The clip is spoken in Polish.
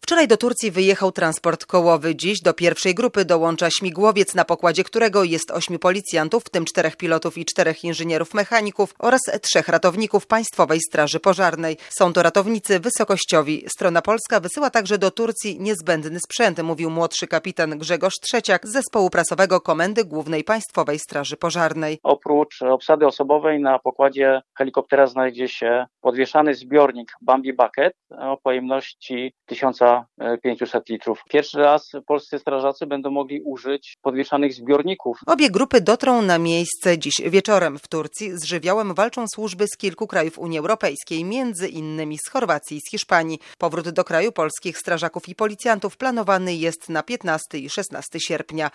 Wczoraj do Turcji wyjechał transport kołowy. Dziś do pierwszej grupy dołącza śmigłowiec, na pokładzie którego jest 8 policjantów, w tym 4 pilotów i 4 inżynierów mechaników oraz 3 ratowników Państwowej Straży Pożarnej. Są to ratownicy wysokościowi. Strona polska wysyła także do Turcji niezbędny sprzęt, mówił młodszy kapitan Grzegorz Trzeciak z zespołu prasowego Komendy Głównej Państwowej Straży Pożarnej. Oprócz obsady osobowej na pokładzie helikoptera znajdzie się podwieszany zbiornik Bambi Bucket o pojemności 1500 litrów. Pierwszy raz polscy strażacy będą mogli użyć podwieszanych zbiorników. Obie grupy dotrą na miejsce dziś wieczorem. W Turcji z żywiołem walczą służby z kilku krajów Unii Europejskiej, między innymi z Chorwacji i z Hiszpanii. Powrót do kraju polskich strażaków i policjantów planowany jest na 15 i 16 sierpnia.